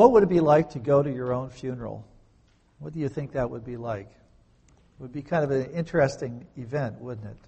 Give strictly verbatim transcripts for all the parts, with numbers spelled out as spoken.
What would it be like to go to your own funeral? What do you think that would be like? It would be kind of an interesting event, wouldn't it?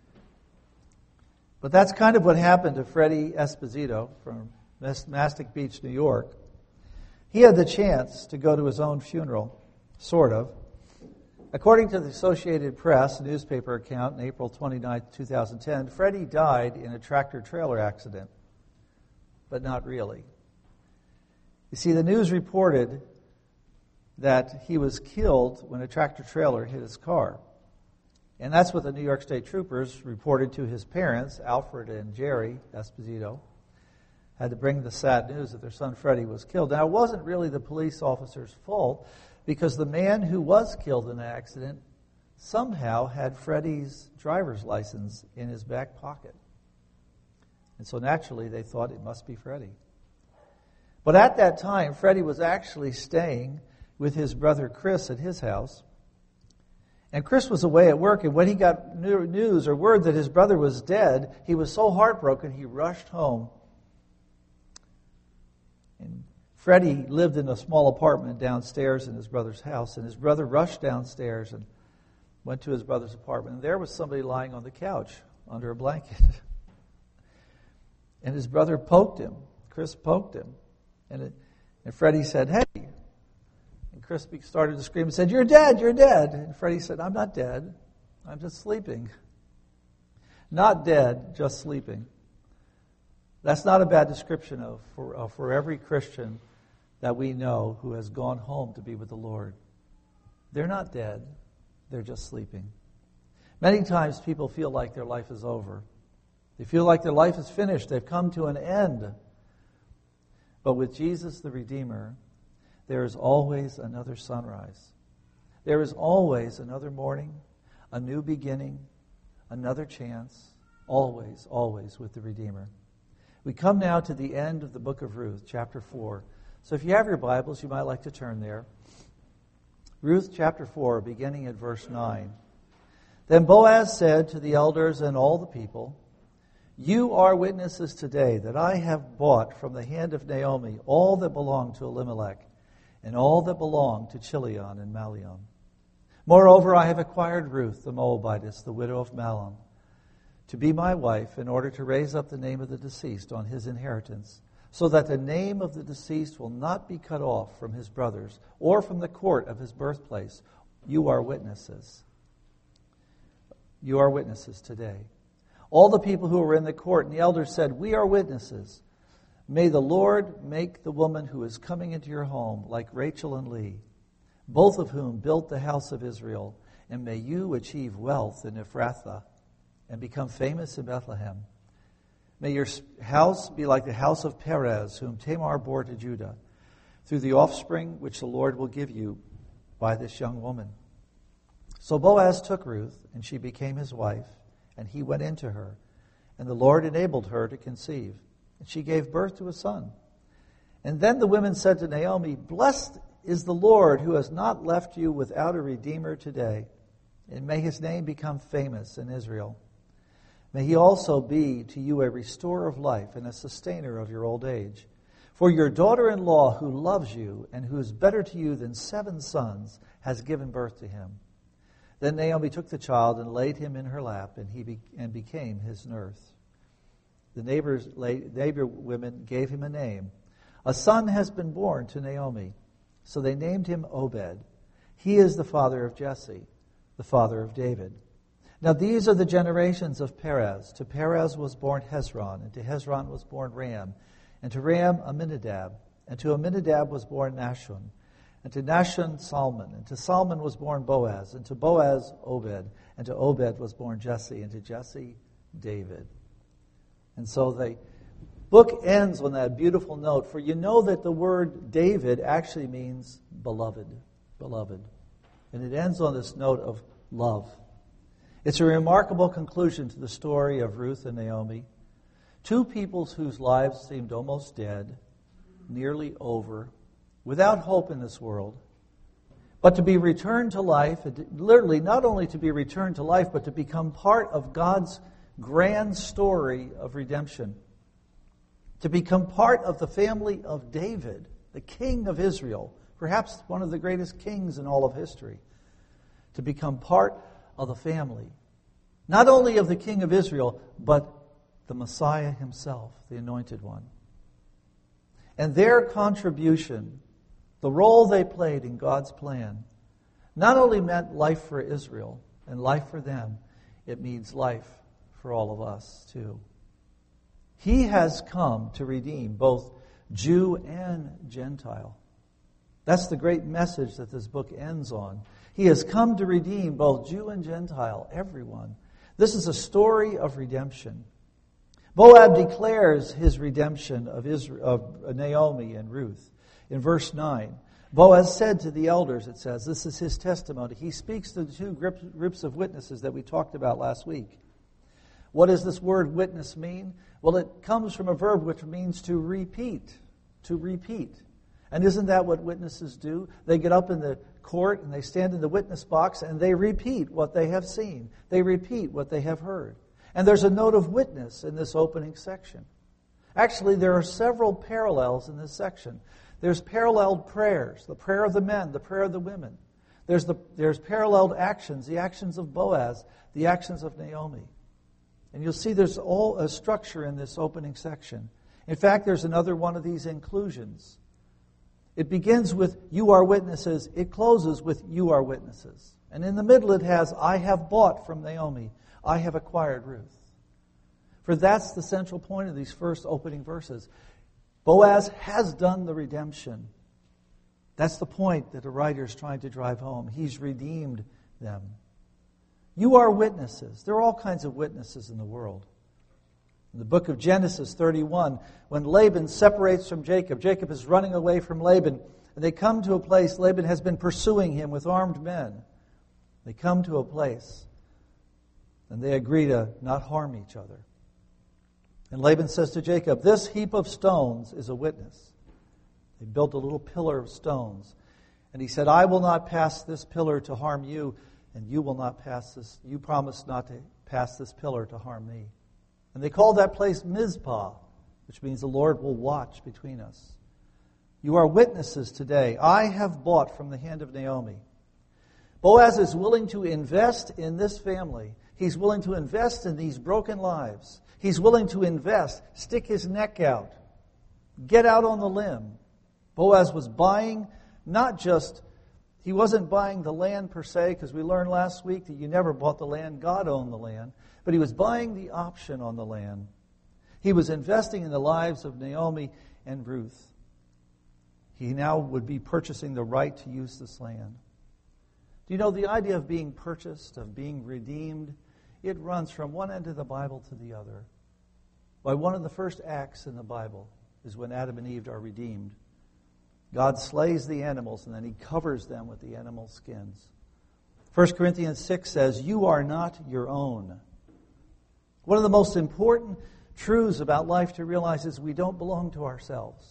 But that's kind of what happened to Freddie Esposito from Mastic Beach, New York. He had the chance to go to his own funeral, sort of. According to the Associated Press newspaper account in April twenty-ninth, twenty ten, Freddie died in a tractor-trailer accident, but not really. You see, the news reported that he was killed when a tractor-trailer hit his car. And that's what the New York State Troopers reported to his parents, Alfred and Jerry Esposito, had to bring the sad news that their son Freddie was killed. Now, it wasn't really the police officer's fault, because the man who was killed in the accident somehow had Freddie's driver's license in his back pocket. And so naturally, they thought it must be Freddie. But at that time, Freddie was actually staying with his brother Chris at his house. And Chris was away at work, and when he got news or word that his brother was dead, he was so heartbroken, he rushed home. And Freddie lived in a small apartment downstairs in his brother's house, and his brother rushed downstairs and went to his brother's apartment, and there was somebody lying on the couch under a blanket. And his brother poked him. Chris poked him. And, it, and Freddie said, "Hey." And Chris started to scream and said, "You're dead, you're dead." And Freddie said, "I'm not dead. I'm just sleeping." Not dead, just sleeping. That's not a bad description of for, uh, for every Christian that we know who has gone home to be with the Lord. They're not dead. They're just sleeping. Many times people feel like their life is over. They feel like their life is finished. They've come to an end. But with Jesus the Redeemer, there is always another sunrise. There is always another morning, a new beginning, another chance, always, always with the Redeemer. We come now to the end of the book of Ruth, chapter four. So if you have your Bibles, you might like to turn there. Ruth chapter four, beginning at verse nine. Then Boaz said to the elders and all the people, "You are witnesses today that I have bought from the hand of Naomi all that belonged to Elimelech and all that belonged to Chilion and Malion. Moreover, I have acquired Ruth the Moabitess, the widow of Mahlon, to be my wife in order to raise up the name of the deceased on his inheritance, so that the name of the deceased will not be cut off from his brothers or from the court of his birthplace. You are witnesses. You are witnesses today." All the people who were in the court and the elders said, "We are witnesses. May the Lord make the woman who is coming into your home like Rachel and Leah, both of whom built the house of Israel, and may you achieve wealth in Ephrathah and become famous in Bethlehem. May your house be like the house of Perez, whom Tamar bore to Judah, through the offspring which the Lord will give you by this young woman." So Boaz took Ruth, and she became his wife, and he went into her. And the Lord enabled her to conceive, and she gave birth to a son. And then the women said to Naomi, "Blessed is the Lord, who has not left you without a redeemer today, and may his name become famous in Israel. May he also be to you a restorer of life and a sustainer of your old age. For your daughter-in-law, who loves you and who is better to you than seven sons, has given birth to him." Then Naomi took the child and laid him in her lap, and he be, and became his nurse. The neighbors, neighbor women gave him a name. "A son has been born to Naomi." So they named him Obed. He is the father of Jesse, the father of David. Now these are the generations of Perez. To Perez was born Hezron, and to Hezron was born Ram, and to Ram Amminadab, and to Amminadab was born Nahshon, and to Nahshon Salmon, and to Salmon was born Boaz, and to Boaz Obed, and to Obed was born Jesse, and to Jesse David. And so the book ends on that beautiful note, for you know that the word David actually means beloved, beloved. And it ends on this note of love. It's a remarkable conclusion to the story of Ruth and Naomi, two peoples whose lives seemed almost dead, nearly over, without hope in this world, but to be returned to life, literally not only to be returned to life, but to become part of God's grand story of redemption, to become part of the family of David, the king of Israel, perhaps one of the greatest kings in all of history, to become part of the family, not only of the king of Israel, but the Messiah himself, the anointed one. And their contribution, the role they played in God's plan, not only meant life for Israel and life for them, it means life for all of us too. He has come to redeem both Jew and Gentile. That's the great message that this book ends on. He has come to redeem both Jew and Gentile, everyone. This is a story of redemption. Boaz declares his redemption of, Israel, of Naomi and Ruth. In verse nine, Boaz said to the elders, it says, this is his testimony. He speaks to the two groups of witnesses that we talked about last week. What does this word witness mean? Well, it comes from a verb which means to repeat, to repeat. And isn't that what witnesses do? They get up in the court and they stand in the witness box and they repeat what they have seen. They repeat what they have heard. And there's a note of witness in this opening section. Actually, there are several parallels in this section. There's paralleled prayers, the prayer of the men, the prayer of the women. There's, the, there's paralleled actions, the actions of Boaz, the actions of Naomi. And you'll see there's all a structure in this opening section. In fact, there's another one of these inclusions. It begins with, you are witnesses. It closes with, you are witnesses. And in the middle it has, I have bought from Naomi. I have acquired Ruth. For that's the central point of these first opening verses. Boaz has done the redemption. That's the point that the writer is trying to drive home. He's redeemed them. You are witnesses. There are all kinds of witnesses in the world. In the book of Genesis thirty-one, when Laban separates from Jacob, Jacob is running away from Laban, and they come to a place, Laban has been pursuing him with armed men. They come to a place, and they agree to not harm each other. And Laban says to Jacob, this heap of stones is a witness. They built a little pillar of stones. And he said, I will not pass this pillar to harm you, and you will not pass this, you promise not to pass this pillar to harm me. And they called that place Mizpah, which means the Lord will watch between us. You are witnesses today. I have bought from the hand of Naomi. Boaz is willing to invest in this family. He's willing to invest in these broken lives. He's willing to invest, stick his neck out, get out on the limb. Boaz was buying not just, he wasn't buying the land per se, because we learned last week that you never bought the land, God owned the land. But he was buying the option on the land. He was investing in the lives of Naomi and Ruth. He now would be purchasing the right to use this land. Do you know the idea of being purchased, of being redeemed? It runs from one end of the Bible to the other. Why, one of the first acts in the Bible is when Adam and Eve are redeemed. God slays the animals and then he covers them with the animal skins. First Corinthians six says, you are not your own. One of the most important truths about life to realize is we don't belong to ourselves.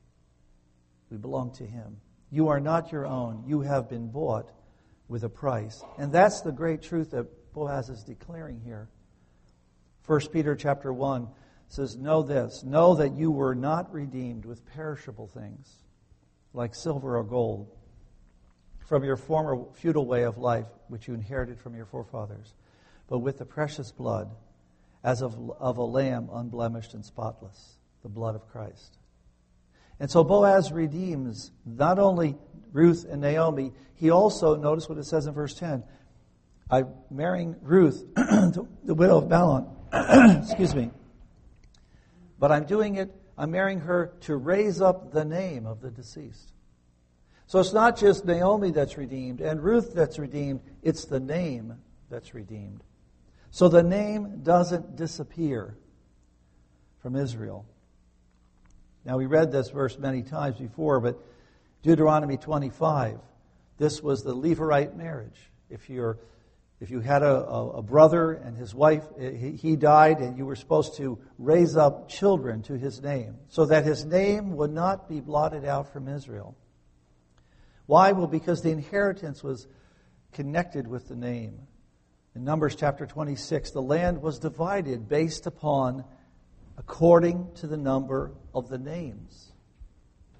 We belong to Him. You are not your own. You have been bought with a price. And that's the great truth that Boaz is declaring here. First Peter chapter one says, know this, know that you were not redeemed with perishable things, like silver or gold, from your former futile way of life, which you inherited from your forefathers, but with the precious blood, as of, of a lamb unblemished and spotless, the blood of Christ. And so Boaz redeems not only Ruth and Naomi, he also, notice what it says in verse ten, I'm marrying Ruth, the widow of Mahlon, excuse me, but I'm doing it, I'm marrying her to raise up the name of the deceased. So it's not just Naomi that's redeemed and Ruth that's redeemed, it's the name that's redeemed. So the name doesn't disappear from Israel. Now we read this verse many times before, but Deuteronomy twenty-five, this was the Levirate marriage. If you're If you had a, a, a brother and his wife, he, he died, and you were supposed to raise up children to his name so that his name would not be blotted out from Israel. Why? Well, because the inheritance was connected with the name. In Numbers chapter twenty-six, the land was divided based upon, according to the number of the names.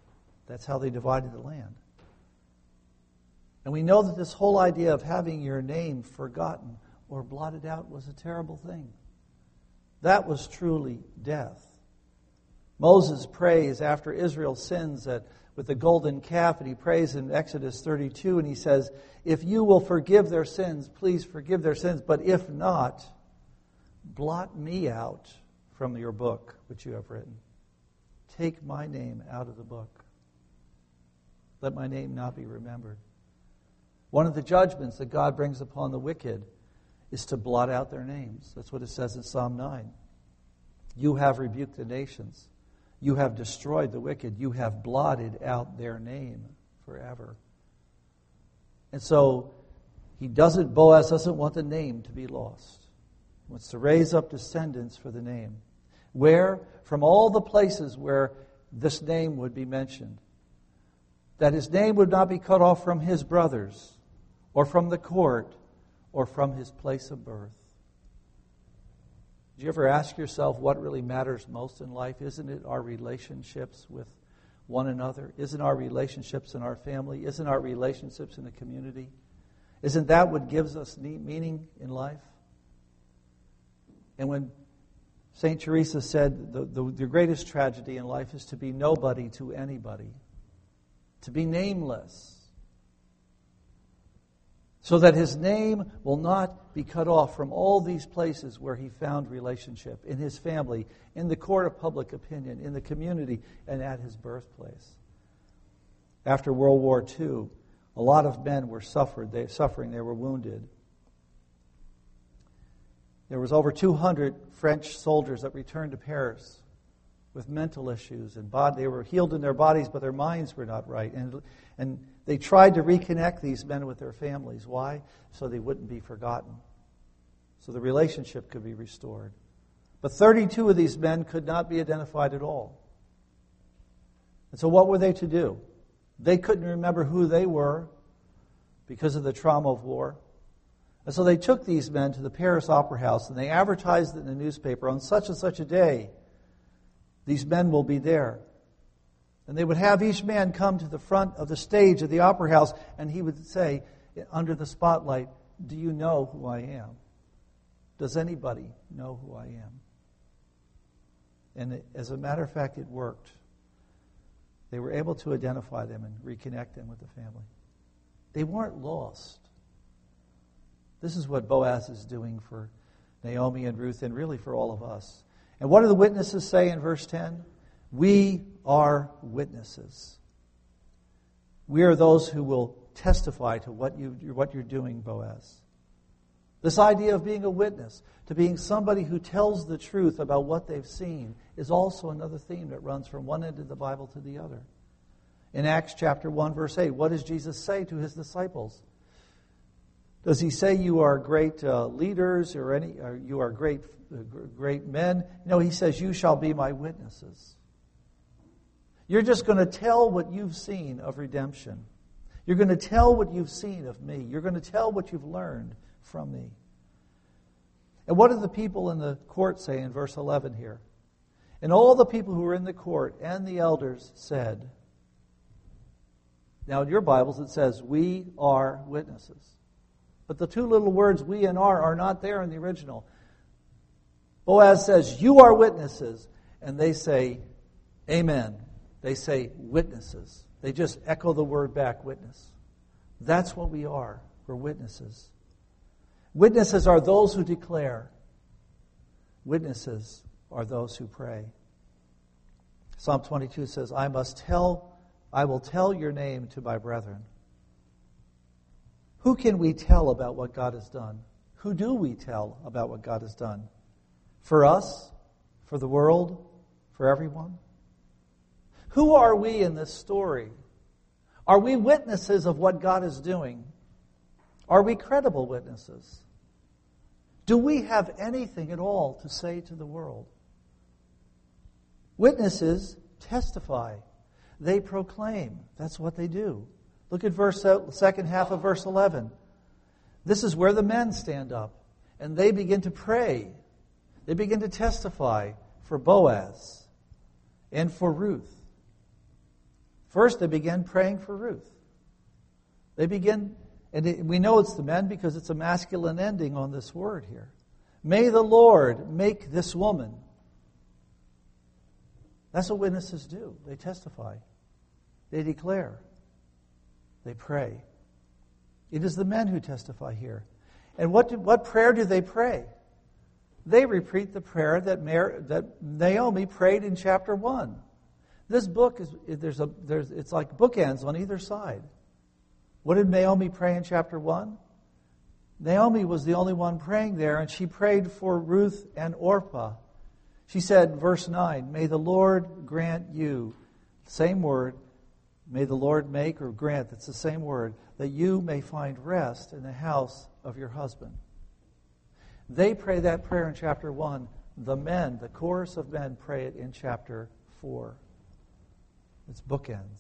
That's how they divided the land. And we know that this whole idea of having your name forgotten or blotted out was a terrible thing. That was truly death. Moses prays after Israel sins that with the golden calf, and he prays in Exodus thirty-two, and he says, if you will forgive their sins, please forgive their sins, but if not, blot me out from your book which you have written. Take my name out of the book. Let my name not be remembered. One of the judgments that God brings upon the wicked is to blot out their names. That's what it says in Psalm nine. You have rebuked the nations. You have destroyed the wicked. You have blotted out their name forever. And so he doesn't, Boaz doesn't want the name to be lost. He wants to raise up descendants for the name. Where? From all the places where this name would be mentioned. That his name would not be cut off from his brothers, or from the court, or from his place of birth. Do you ever ask yourself what really matters most in life? Isn't it our relationships with one another? Isn't our relationships in our family? Isn't our relationships in the community? Isn't that what gives us meaning in life? And when Saint Teresa said the, the, the greatest tragedy in life is to be nobody to anybody, to be nameless, so that his name will not be cut off from all these places where he found relationship, in his family, in the court of public opinion, in the community, and at his birthplace. After World War Two, a lot of men were suffered, they, suffering, they were wounded. There was over two hundred French soldiers that returned to Paris with mental issues, and bod- they were healed in their bodies, but their minds were not right. And, and they tried to reconnect these men with their families. Why? So they wouldn't be forgotten. So the relationship could be restored. But thirty-two of these men could not be identified at all. And so what were they to do? They couldn't remember who they were because of the trauma of war. And so they took these men to the Paris Opera House, and they advertised it in the newspaper, on such and such a day, these men will be there. And they would have each man come to the front of the stage of the opera house, and he would say, under the spotlight, do you know who I am? Does anybody know who I am? And it, as a matter of fact, it worked. They were able to identify them and reconnect them with the family. They weren't lost. This is what Boaz is doing for Naomi and Ruth, and really for all of us. And what do the witnesses say in verse ten? We are witnesses. We are those who will testify to what, you, what you're doing, Boaz. This idea of being a witness, to being somebody who tells the truth about what they've seen, is also another theme that runs from one end of the Bible to the other. In Acts chapter one, verse eight, what does Jesus say to his disciples? Does he say you are great uh, leaders or any, or you are great, uh, great men? No, he says you shall be my witnesses. You're just going to tell what you've seen of redemption. You're going to tell what you've seen of me. You're going to tell what you've learned from me. And what did the people in the court say in verse eleven here? And all the people who were in the court and the elders said. Now in your Bibles it says, we are witnesses. But the two little words, we and are, are not there in the original. Boaz says, you are witnesses. And they say, amen. They say witnesses. They just echo the word back, witness. That's what we are. We're witnesses. Witnesses are those who declare. Witnesses are those who pray. Psalm twenty-two says, I must tell, I will tell your name to my brethren. Who can we tell about what God has done? Who do we tell about what God has done? For us? For the world? For everyone? Who are we in this story? Are we witnesses of what God is doing? Are we credible witnesses? Do we have anything at all to say to the world? Witnesses testify. They proclaim. That's what they do. Look at verse second half of verse eleven. This is where the men stand up and they begin to pray. They begin to testify for Boaz and for Ruth. First, they begin praying for Ruth. They begin, and it, we know it's the men because it's a masculine ending on this word here. May the Lord make this woman. That's what witnesses do. They testify. They declare. They pray. It is the men who testify here. And what do, what prayer do they pray? They repeat the prayer that, Mary, that Naomi prayed in chapter one. This book is there's a there's it's like bookends on either side. What did Naomi pray in chapter one? Naomi was the only one praying there, and she prayed for Ruth and Orpah. She said, verse nine, may the Lord grant you, same word, may the Lord make or grant, it's the same word, that you may find rest in the house of your husband. They pray that prayer in chapter one. The men, the chorus of men, pray it in chapter four. It's bookends.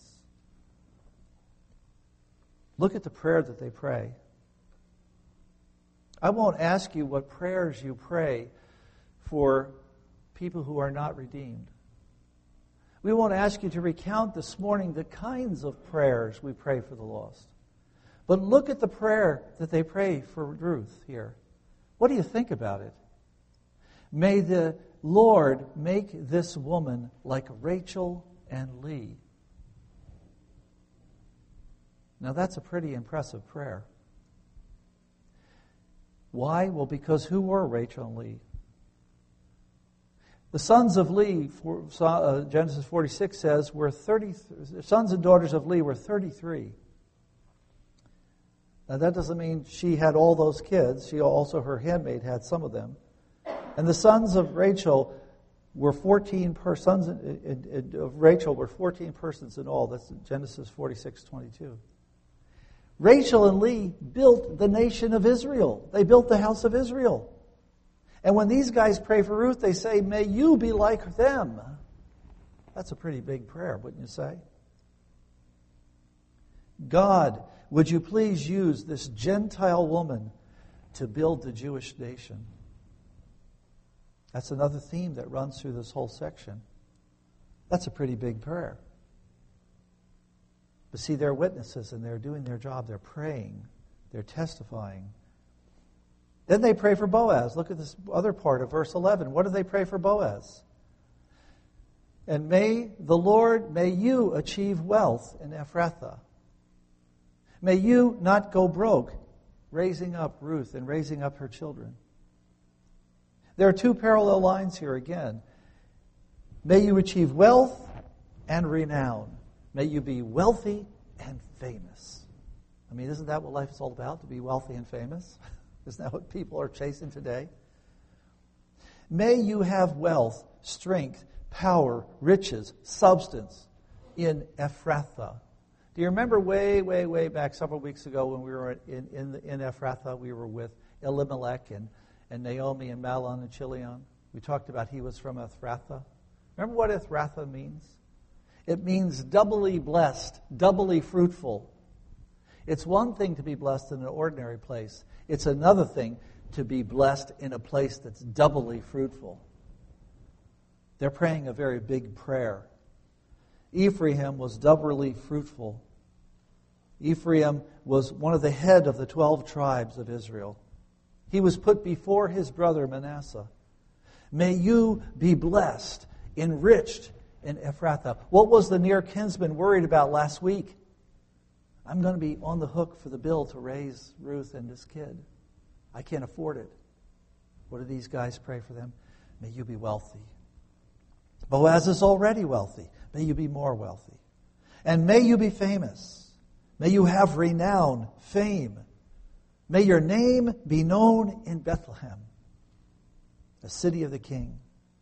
Look at the prayer that they pray. I won't ask you what prayers you pray for people who are not redeemed. We won't ask you to recount this morning the kinds of prayers we pray for the lost. But look at the prayer that they pray for Ruth here. What do you think about it? May the Lord make this woman like Rachel and Leah. Now that's a pretty impressive prayer. Why? Well, because who were Rachel and Leah? The sons of Leah, for, uh, Genesis forty-six says, were thirty. Sons and daughters of Leah were thirty-three. Now that doesn't mean she had all those kids. She also, her handmaid, had some of them. And the sons of Rachel were fourteen per sons of Rachel were fourteen persons in all. That's Genesis forty-six twenty-two. Rachel and Leah built the nation of Israel. They built the house of Israel. And when these guys pray for Ruth, they say, may you be like them. That's a pretty big prayer, wouldn't you say? God, would you please use this Gentile woman to build the Jewish nation? That's another theme that runs through this whole section. That's a pretty big prayer. But see, they're witnesses and they're doing their job. They're praying. They're testifying. Then they pray for Boaz. Look at this other part of verse eleven. What do they pray for Boaz? And may the Lord, may you achieve wealth in Ephrathah. May you not go broke, raising up Ruth and raising up her children. There are two parallel lines here again. May you achieve wealth and renown. May you be wealthy and famous. I mean, isn't that what life is all about, to be wealthy and famous? Isn't that what people are chasing today? May you have wealth, strength, power, riches, substance in Ephrathah. Do you remember way, way, way back several weeks ago when we were in, in, in Ephrathah, we were with Elimelech and, and Naomi and Mahlon and Chilion? We talked about he was from Ephrathah. Remember what Ephrathah means? It means doubly blessed, doubly fruitful. It's one thing to be blessed in an ordinary place. It's another thing to be blessed in a place that's doubly fruitful. They're praying a very big prayer. Ephraim was doubly fruitful. Ephraim was one of the head of the twelve tribes of Israel. He was put before his brother Manasseh. May you be blessed, enriched in Ephrathah. What was the near kinsman worried about last week? I'm going to be on the hook for the bill to raise Ruth and this kid. I can't afford it. What do these guys pray for them? May you be wealthy. Boaz is already wealthy. May you be more wealthy. And may you be famous. May you have renown, fame. May your name be known in Bethlehem, the city of the king.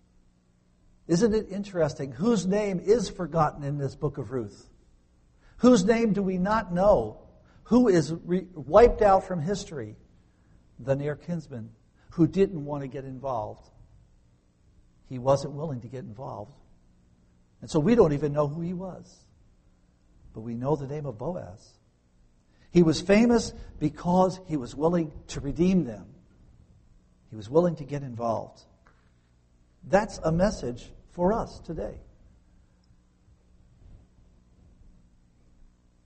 Isn't it interesting? Whose name is forgotten in this book of Ruth? Whose name do we not know? Who is re- wiped out from history? The near kinsman who didn't want to get involved. He wasn't willing to get involved. And so we don't even know who he was. But we know the name of Boaz. He was famous because he was willing to redeem them. He was willing to get involved. That's a message for us today.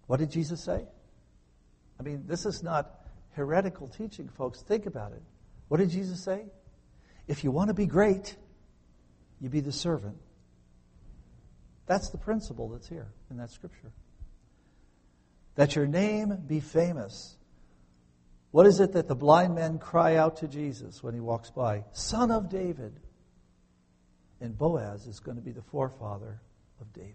What did Jesus say? I mean, this is not heretical teaching, folks. Think about it. What did Jesus say? If you want to be great, you be the servant. That's the principle that's here in that scripture. That your name be famous. What is it that the blind men cry out to Jesus when he walks by? Son of David. And Boaz is going to be the forefather of David.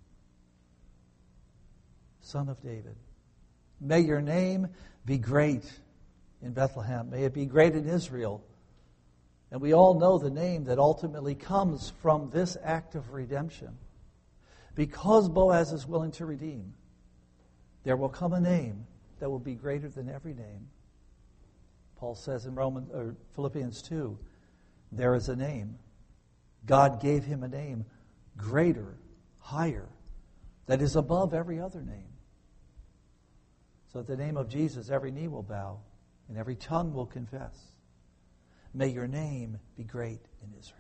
Son of David. May your name be great in Bethlehem. May it be great in Israel. And we all know the name that ultimately comes from this act of redemption. Because Boaz is willing to redeem, there will come a name that will be greater than every name. Paul says in Romans or Philippians two, there is a name. God gave him a name greater, higher, that is above every other name. So at the name of Jesus, every knee will bow and every tongue will confess. May your name be great in Israel.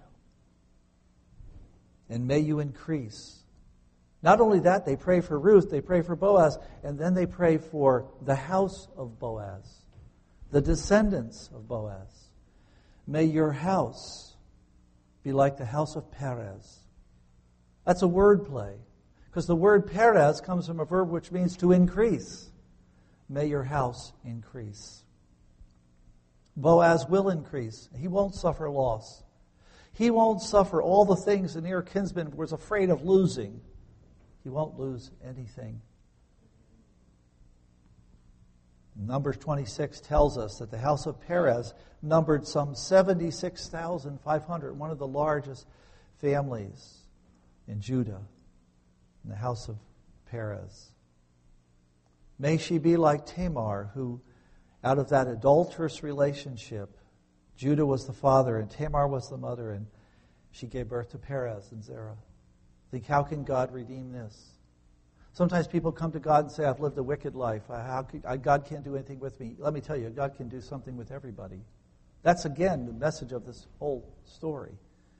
And may you increase. Not only that, they pray for Ruth, they pray for Boaz, and then they pray for the house of Boaz, the descendants of Boaz. May your house be like the house of Perez. That's a word play, because the word Perez comes from a verb which means to increase. May your house increase. Boaz will increase. He won't suffer loss. He won't suffer all the things the near kinsman was afraid of losing. He won't lose anything. Numbers twenty-six tells us that the house of Perez numbered some seventy-six thousand five hundred, one of the largest families in Judah, in the house of Perez. May she be like Tamar, who out of that adulterous relationship, Judah was the father and Tamar was the mother, and she gave birth to Perez and Zerah. Think, how can God redeem this? Sometimes people come to God and say, I've lived a wicked life. How could, I, God can't do anything with me. Let me tell you, God can do something with everybody. That's, again, the message of this whole story.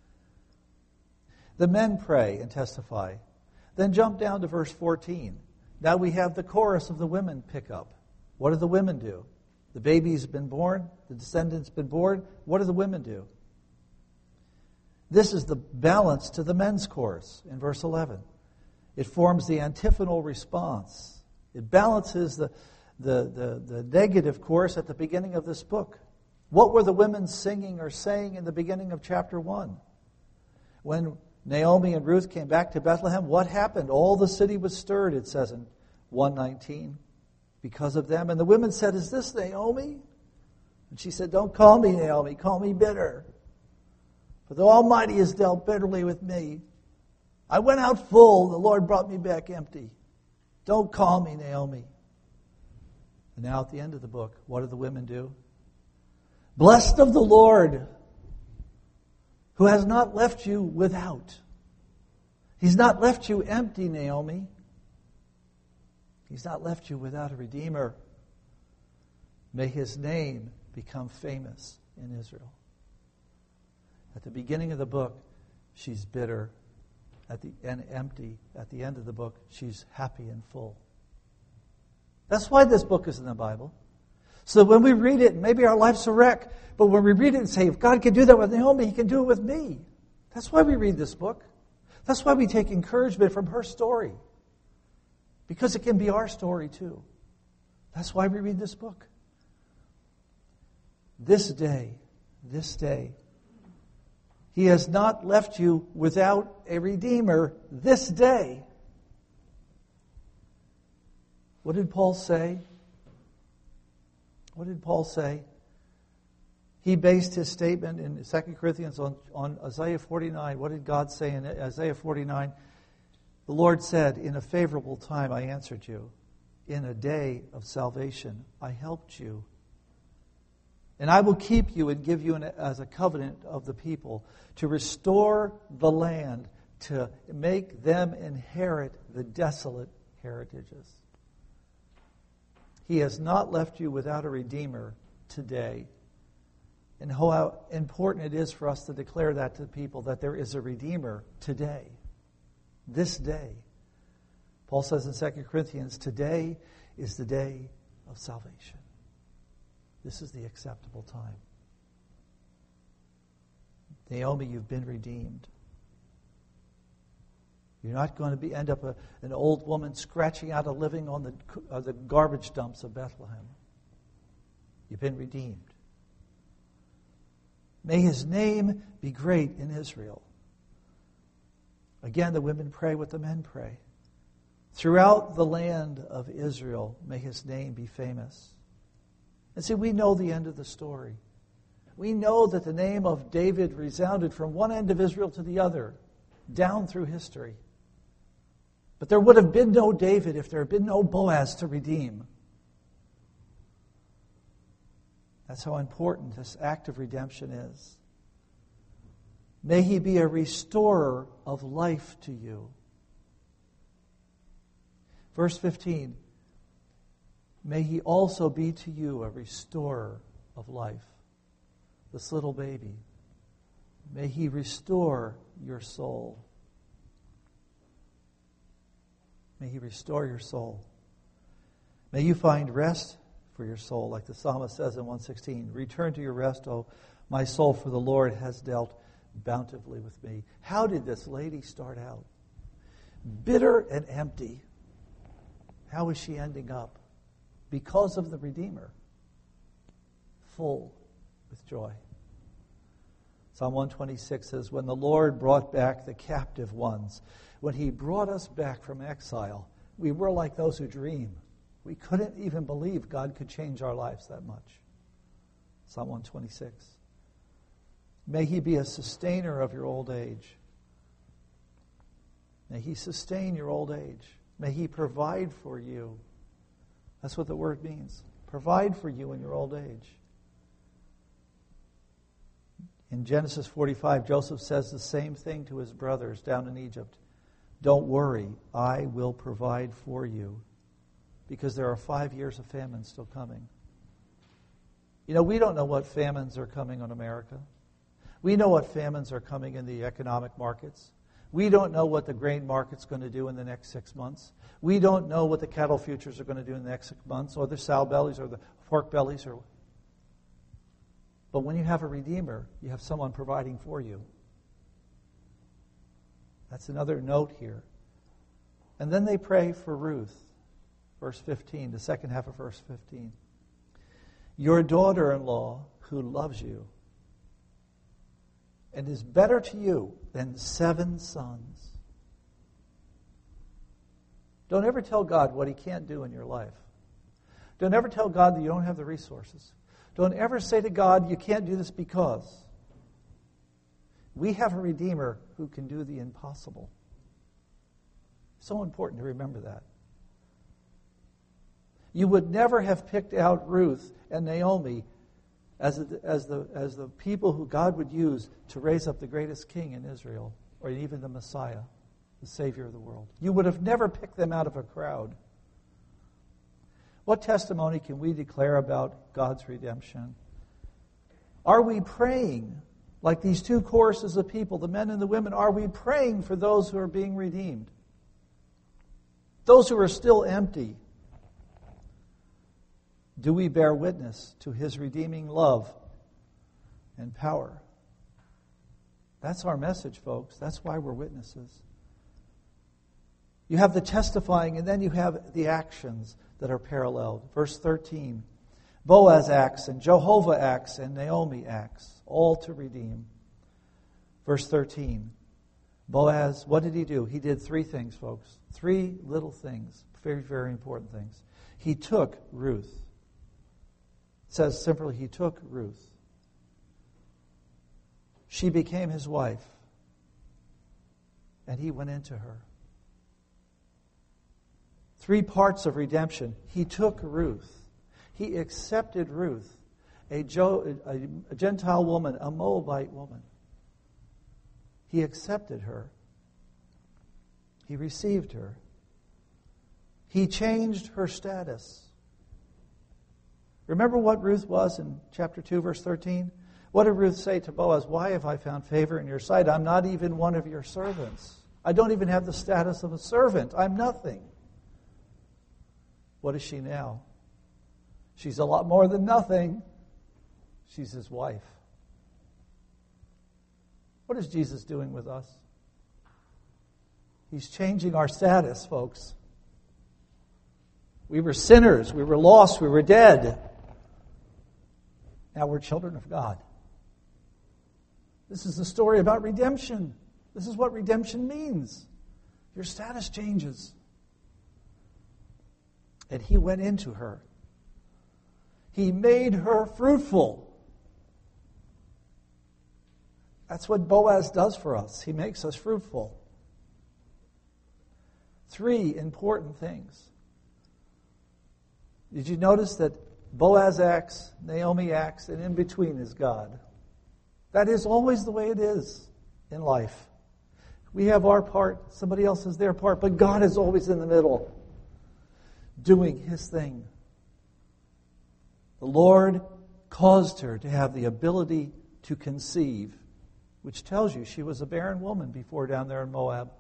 The men pray and testify. Then jump down to verse fourteen. Now we have the chorus of the women pick up. What do the women do? The baby's been born. The descendant's been born. What do the women do? This is the balance to the men's chorus in verse eleven. It forms the antiphonal response. It balances the, the, the, the negative chorus at the beginning of this book. What were the women singing or saying in the beginning of chapter one? When Naomi and Ruth came back to Bethlehem, what happened? All the city was stirred, it says in one nineteen, because of them. And the women said, is this Naomi? And she said, don't call me Naomi, call me bitter. For the Almighty has dealt bitterly with me. I went out full, the Lord brought me back empty. Don't call me Naomi. And now at the end of the book, what do the women do? Blessed of the Lord, who has not left you without. He's not left you empty, Naomi. He's not left you without a Redeemer. May his name become famous in Israel. At the beginning of the book, she's bitter at the and empty. At the end of the book, she's happy and full. That's why this book is in the Bible. So when we read it, maybe our life's a wreck, but when we read it and say, if God can do that with Naomi, he can do it with me. That's why we read this book. That's why we take encouragement from her story. Because it can be our story too. That's why we read this book. This day, this day, he has not left you without a Redeemer this day. What did Paul say? What did Paul say? He based his statement in Second Corinthians on, on Isaiah forty-nine. What did God say in Isaiah forty-nine? The Lord said, in a favorable time I answered you. In a day of salvation I helped you. And I will keep you and give you an, as a covenant of the people to restore the land, to make them inherit the desolate heritages. He has not left you without a Redeemer today. And how important it is for us to declare that to people, that there is a Redeemer today, this day. Paul says in Second Corinthians, today is the day of salvation. This is the acceptable time. Naomi, you've been redeemed. You're not going to be end up a, an old woman scratching out a living on the, uh, the garbage dumps of Bethlehem. You've been redeemed. May his name be great in Israel. Again, the women pray what the men pray. Throughout the land of Israel, may his name be famous. And see, we know the end of the story. We know that the name of David resounded from one end of Israel to the other, down through history. But there would have been no David if there had been no Boaz to redeem. That's how important this act of redemption is. May he be a restorer of life to you. Verse fifteen, may he also be to you a restorer of life. This little baby, may he restore your soul. May he restore your soul. May you find rest for your soul, like the psalmist says in one sixteen. Return to your rest, O my soul, for the Lord has dealt bountifully with me. How did this lady start out? Bitter and empty. How is she ending up? Because of the Redeemer. Full with joy. Psalm one twenty-six says, when the Lord brought back the captive ones, when he brought us back from exile, we were like those who dream. We couldn't even believe God could change our lives that much. Psalm one twenty-six. May he be a sustainer of your old age. May he sustain your old age. May he provide for you. That's what the word means. Provide for you in your old age. In Genesis forty-five, Joseph says the same thing to his brothers down in Egypt. Don't worry, I will provide for you. Because there are five years of famine still coming. You know, we don't know what famines are coming on America. We know what famines are coming in the economic markets. We don't know what the grain market's going to do in the next six months. We don't know what the cattle futures are going to do in the next six months, or the sow bellies, or the pork bellies. Or... But when you have a Redeemer, you have someone providing for you. That's another note here. And then they pray for Ruth. Verse fifteen, the second half of verse fifteen. Your daughter-in-law who loves you and is better to you than seven sons. Don't ever tell God what he can't do in your life. Don't ever tell God that you don't have the resources. Don't ever say to God, you can't do this because. We have a Redeemer who can do the impossible. So important to remember that. You would never have picked out Ruth and Naomi as, a, as, the, as the people who God would use to raise up the greatest king in Israel, or even the Messiah, the Savior of the world. You would have never picked them out of a crowd. What testimony can we declare about God's redemption? Are we praying, like these two choruses of people, the men and the women, are we praying for those who are being redeemed? Those who are still empty. Do we bear witness to his redeeming love and power? That's our message, folks. That's why we're witnesses. You have the testifying, and then you have the actions that are paralleled. Verse thirteen, Boaz acts, and Jehovah acts, and Naomi acts, all to redeem. Verse thirteen, Boaz, what did he do? He did three things, folks. Three little things, very, very important things. He took Ruth. It says simply, he took Ruth. She became his wife, and he went into her. Three parts of redemption. He took Ruth. He accepted Ruth, a, Jo- a Gentile woman, a Moabite woman. He accepted her. He received her. He changed her status. Remember what Ruth was in chapter two, verse thirteen? What did Ruth say to Boaz? Why have I found favor in your sight? I'm not even one of your servants. I don't even have the status of a servant. I'm nothing. What is she now? She's a lot more than nothing. She's his wife. What is Jesus doing with us? He's changing our status, folks. We were sinners. We were lost. We were dead. Now we're children of God. This is a story about redemption. This is what redemption means. Your status changes. And he went into her. He made her fruitful. That's what Boaz does for us. He makes us fruitful. Three important things. Did you notice that Boaz acts, Naomi acts, and in between is God? That is always the way it is in life. We have our part, somebody else has their part, but God is always in the middle, doing his thing. The Lord caused her to have the ability to conceive, which tells you she was a barren woman before down there in Moab.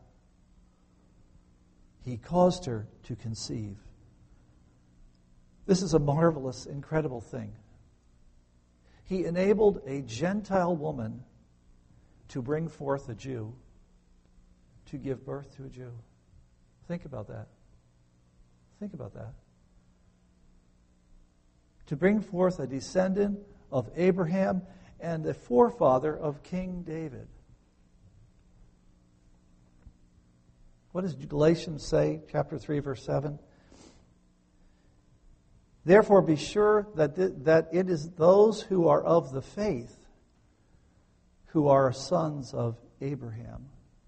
He caused her to conceive. This is a marvelous, incredible thing. He enabled a Gentile woman to bring forth a Jew, to give birth to a Jew. Think about that. Think about that. To bring forth a descendant of Abraham and a forefather of King David. What does Galatians say, chapter three, verse seven? Therefore be sure that, th- that it is those who are of the faith who are sons of Abraham.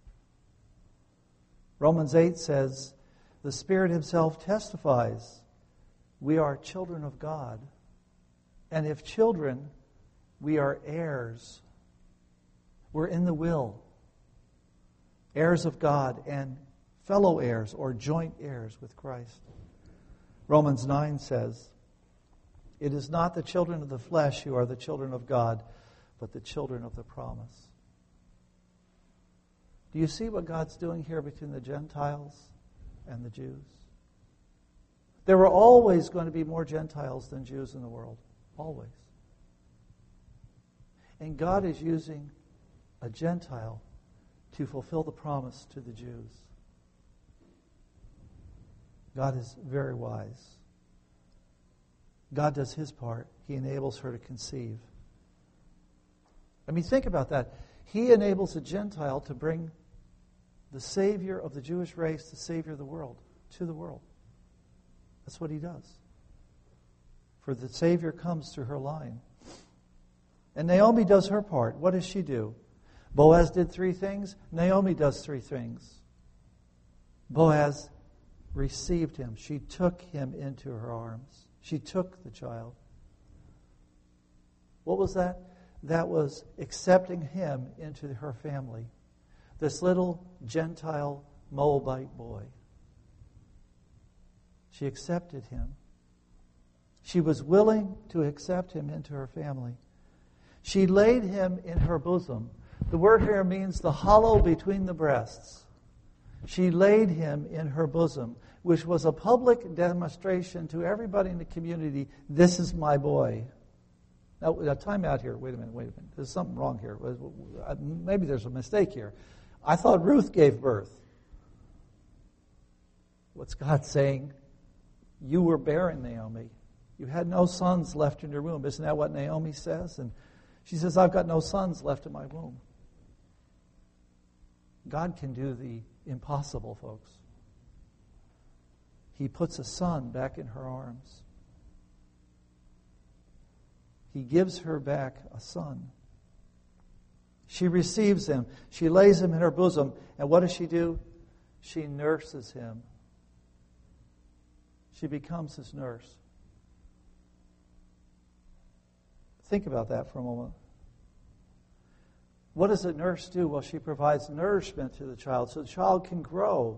Romans eight says, the Spirit himself testifies, we are children of God. And if children, we are heirs. We're in the will. Heirs of God and fellow heirs or joint heirs with Christ. Romans nine says, it is not the children of the flesh who are the children of God, but the children of the promise. Do you see what God's doing here between the Gentiles and the Jews? There were always going to be more Gentiles than Jews in the world. Always. And God is using a Gentile to fulfill the promise to the Jews. God is very wise. God does his part. He enables her to conceive. I mean, think about that. He enables a Gentile to bring the Savior of the Jewish race, the Savior of the world, to the world. That's what he does. For the Savior comes through her line. And Naomi does her part. What does she do? Boaz did three things. Naomi does three things. Boaz received him. She took him into her arms. She took the child. What was that? That was accepting him into her family. This little Gentile Moabite boy. She accepted him. She was willing to accept him into her family. She laid him in her bosom. The word here means the hollow between the breasts. She laid him in her bosom, which was a public demonstration to everybody in the community, this is my boy. Now, now time out here. Wait a minute, wait a minute. There's something wrong here. Maybe there's a mistake here. I thought Ruth gave birth. What's God saying? You were barren, Naomi. You had no sons left in your womb. Isn't that what Naomi says? And she says, I've got no sons left in my womb. God can do the impossible, folks. He puts a son back in her arms. He gives her back a son. She receives him. She lays him in her bosom. And what does she do? She nurses him. She becomes his nurse. Think about that for a moment. What does a nurse do? Well, she provides nourishment to the child so the child can grow.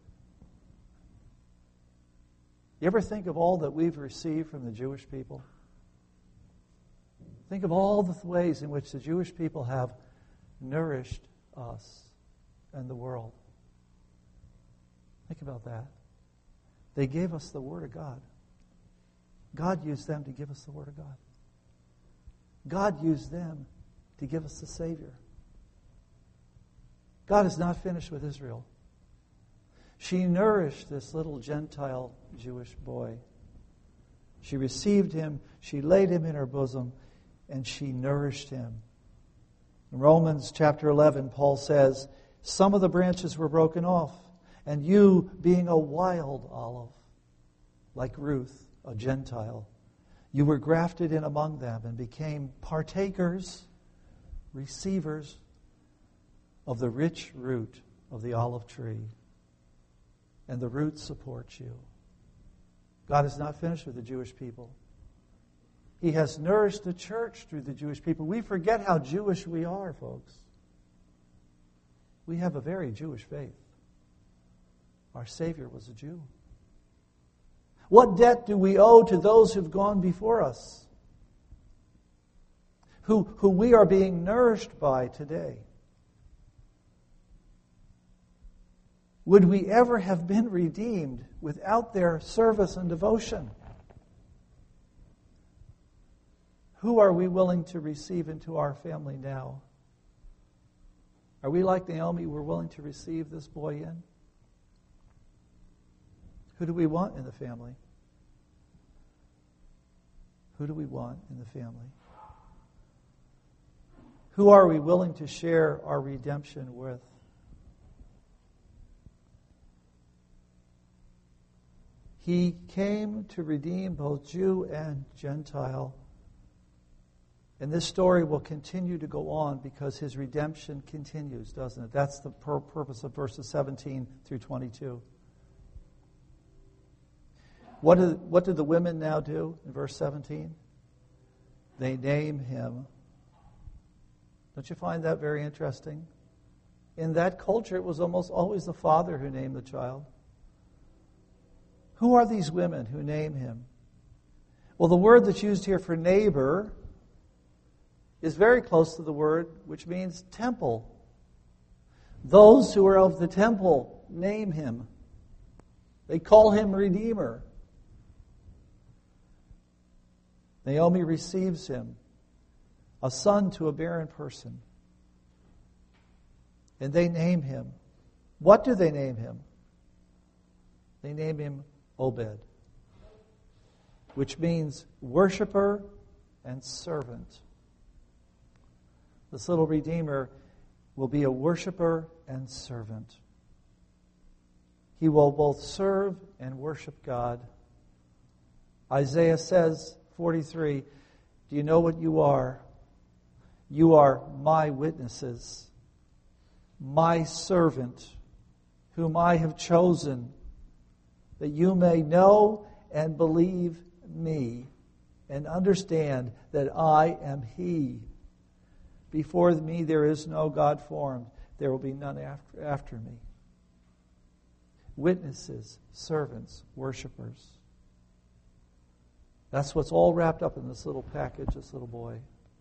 You ever think of all that we've received from the Jewish people? Think of all the ways in which the Jewish people have nourished us and the world. Think about that. They gave us the Word of God. God used them to give us the Word of God. God used them to give us the Savior. God is not finished with Israel. She nourished this little Gentile Jewish boy. She received him, she laid him in her bosom, and she nourished him. In Romans chapter eleven, Paul says, some of the branches were broken off, and you, being a wild olive, like Ruth, a Gentile, you were grafted in among them and became partakers, receivers of the rich root of the olive tree. And the root supports you. God is not finished with the Jewish people. He has nourished the church through the Jewish people. We forget how Jewish we are, folks. We have a very Jewish faith. Our Savior was a Jew. What debt do we owe to those who've gone before us? Who, who we are being nourished by today? Would we ever have been redeemed without their service and devotion? Who are we willing to receive into our family now? Are we like Naomi? We're willing to receive this boy in? Who do we want in the family? Who do we want in the family? Who are we willing to share our redemption with? He came to redeem both Jew and Gentile. And this story will continue to go on because his redemption continues, doesn't it? That's the pur- purpose of verses seventeen through twenty-two. What did, what did the women now do in verse seventeen? They name him. Don't you find that very interesting? In that culture, it was almost always the father who named the child. Who are these women who name him? Well, the word that's used here for neighbor is very close to the word which means temple. Those who are of the temple name him. They call him Redeemer. Naomi receives him, a son to a barren person. And they name him. What do they name him? They name him Obed, which means worshiper and servant. This little Redeemer will be a worshiper and servant. He will both serve and worship God. Isaiah says, forty-three, do you know what you are? You are my witnesses, my servant, whom I have chosen, that you may know and believe me and understand that I am He. Before me there is no God formed. There will be none after, after me. Witnesses, servants, worshipers. That's what's all wrapped up in this little package, this little boy.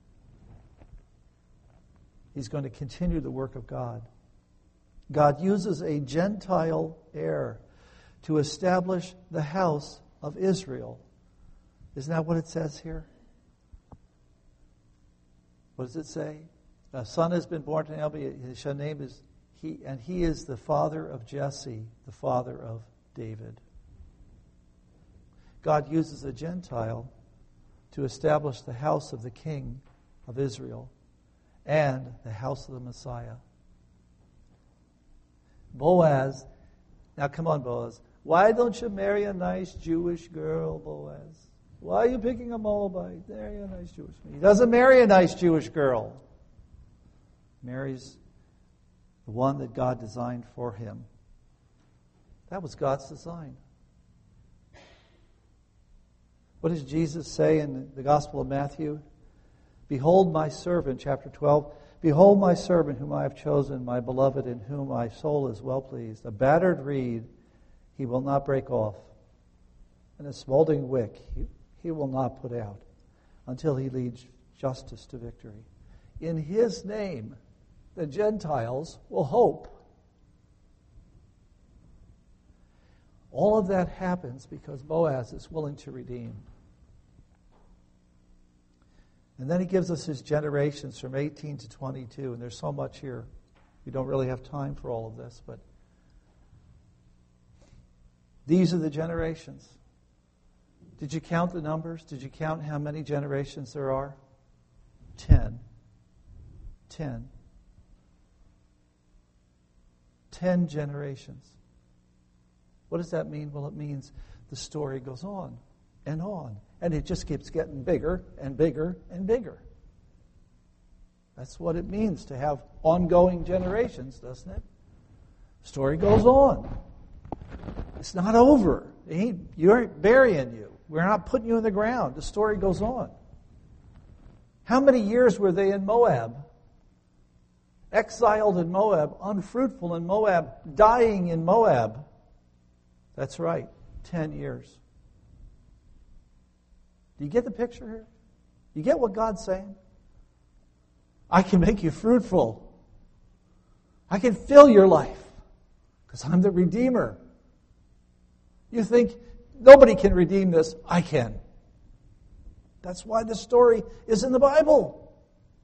He's going to continue the work of God. God uses a Gentile heir to establish the house of Israel. Isn't that what it says here? What does it say? A son has been born to Naomi. His name is he, and he is the father of Jesse, the father of David. God uses a Gentile to establish the house of the king of Israel and the house of the Messiah. Boaz, now come on, Boaz. Why don't you marry a nice Jewish girl, Boaz? Why are you picking a Moabite? Marry a nice Jewish girl. He doesn't marry a nice Jewish girl. He marries the one that God designed for him. That was God's design. What does Jesus say in the Gospel of Matthew? Behold my servant, chapter twelve. Behold my servant whom I have chosen, my beloved, in whom my soul is well pleased. A battered reed he will not break off, and a smoldering wick he, he will not put out, until he leads justice to victory. In his name, the Gentiles will hope. All of that happens because Boaz is willing to redeem. And then he gives us his generations from eighteen to twenty-two, and there's so much here. We don't really have time for all of this, but these are the generations. Did you count the numbers? Did you count how many generations there are? Ten. Ten. Ten generations. What does that mean? Well, it means the story goes on and on. And it just keeps getting bigger and bigger and bigger. That's what it means to have ongoing generations, doesn't it? The story goes on. It's not over. You aren't burying you. We're not putting you in the ground. The story goes on. How many years were they in Moab? Exiled in Moab, unfruitful in Moab, dying in Moab. That's right, ten years. Do you get the picture here? You get what God's saying? I can make you fruitful. I can fill your life because I'm the Redeemer. You think nobody can redeem this? I can. That's why the story is in the Bible.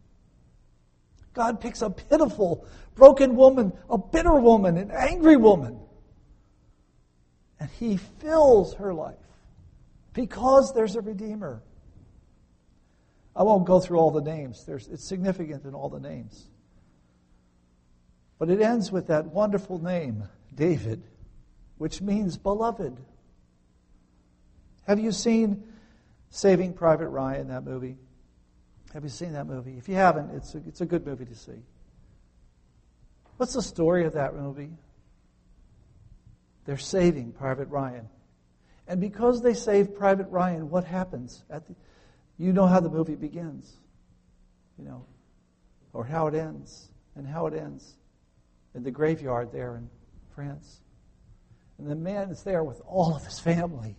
God picks a pitiful, broken woman, a bitter woman, an angry woman, and He fills her life because there's a Redeemer. I won't go through all the names. There's, it's significant in all the names. But it ends with that wonderful name, David, which means beloved. Have you seen Saving Private Ryan, that movie? Have you seen that movie? If you haven't, it's a, it's a good movie to see. What's the story of that movie? They're saving Private Ryan. And because they save Private Ryan, what happens? At the, you know how the movie begins. You know, or how it ends. And how it ends in the graveyard there in France. And the man is there with all of his family.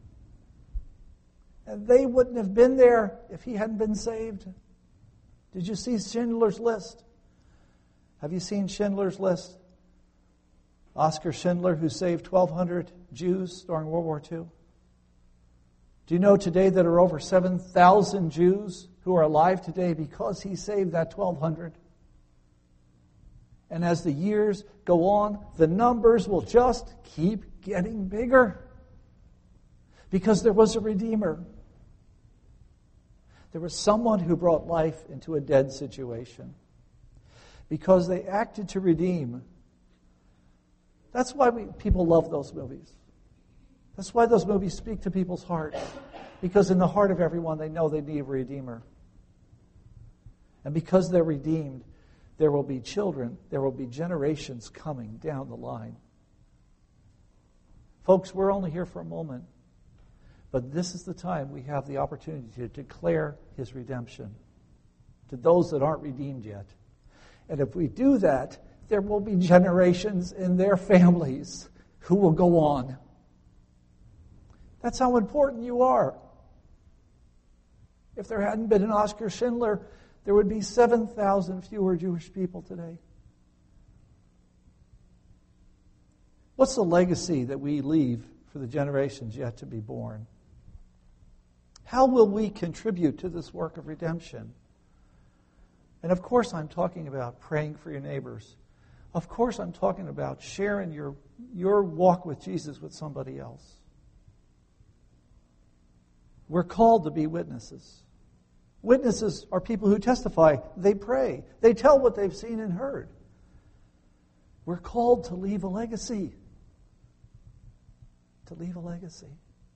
And they wouldn't have been there if he hadn't been saved. Did you see Schindler's List? Have you seen Schindler's List? Oskar Schindler, who saved twelve hundred Jews during World War Two. Do you know today that there are over seven thousand Jews who are alive today because he saved that twelve hundred? And as the years go on, the numbers will just keep getting bigger. Because there was a Redeemer. There was someone who brought life into a dead situation. Because they acted to redeem. That's why we, people love those movies. That's why those movies speak to people's hearts. Because in the heart of everyone, they know they need a Redeemer. And because they're redeemed, there will be children, there will be generations coming down the line. Folks, we're only here for a moment. But this is the time we have the opportunity to declare His redemption to those that aren't redeemed yet. And if we do that, there will be generations in their families who will go on. That's how important you are. If there hadn't been an Oskar Schindler, there would be seven thousand fewer Jewish people today. What's the legacy that we leave for the generations yet to be born? How will we contribute to this work of redemption? And of course I'm talking about praying for your neighbors. Of course I'm talking about sharing your, your walk with Jesus with somebody else. We're called to be witnesses. Witnesses are people who testify. They pray. They tell what they've seen and heard. We're called to leave a legacy. To leave a legacy.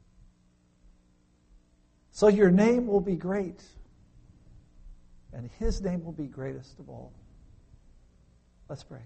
So your name will be great. And His name will be greatest of all. Let's pray.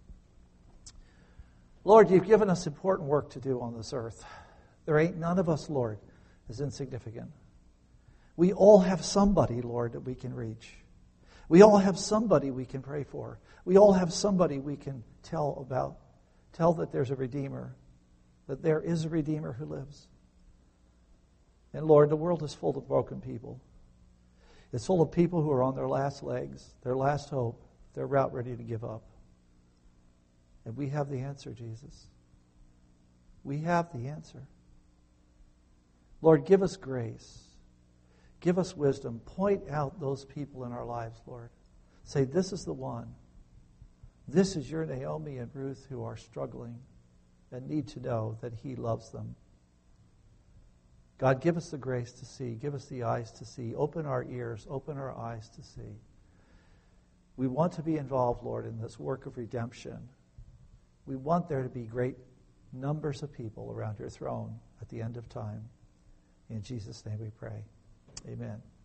Lord, You've given us important work to do on this earth. There ain't none of us, Lord, is insignificant. We all have somebody, Lord, that we can reach. We all have somebody we can pray for. We all have somebody we can tell about. Tell that there's a Redeemer. That there is a Redeemer who lives. And Lord, the world is full of broken people. It's full of people who are on their last legs, their last hope, they're about ready to give up. And we have the answer, Jesus. We have the answer. Lord, give us grace. Give us wisdom. Point out those people in our lives, Lord. Say, this is the one. This is your Naomi and Ruth who are struggling and need to know that he loves them. God, give us the grace to see. Give us the eyes to see. Open our ears. Open our eyes to see. We want to be involved, Lord, in this work of redemption. We want there to be great numbers of people around your throne at the end of time. In Jesus' name we pray. Amen.